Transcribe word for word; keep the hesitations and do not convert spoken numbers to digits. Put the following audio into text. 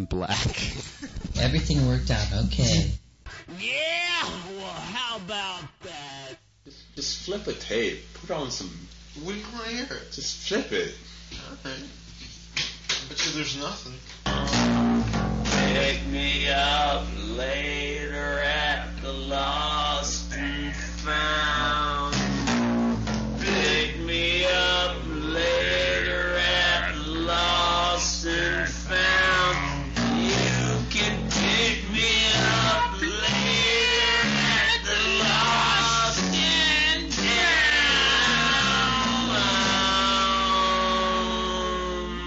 in black. Everything worked out okay. Yeah, well, how about that? Just, just flip a tape. Put on some... What do you want to hear? Just flip it. Alright. I bet you there's nothing. Pick me up later at the lodge.